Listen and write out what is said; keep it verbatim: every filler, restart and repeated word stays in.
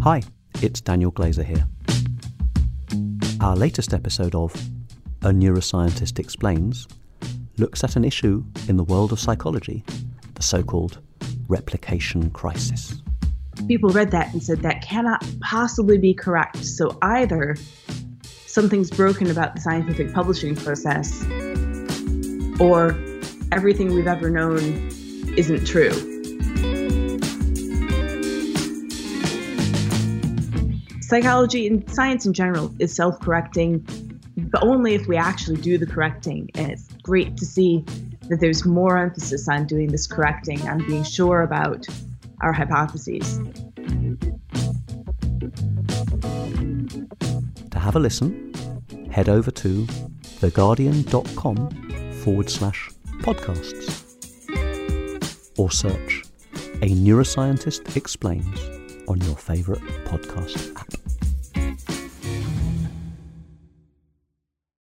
Hi, it's Daniel Glazer here. Our latest episode of A Neuroscientist Explains looks at an issue in the world of psychology, the so-called replication crisis. People read that and said that cannot possibly be correct. So either something's broken about the scientific publishing process, or everything we've ever known isn't true. Psychology and science in general is self-correcting, but only if we actually do the correcting. And it's great to see that there's more emphasis on doing this correcting, on being sure about our hypotheses. To have a listen, head over to theguardian.com forward slash podcasts or search A Neuroscientist Explains on your favourite podcast app.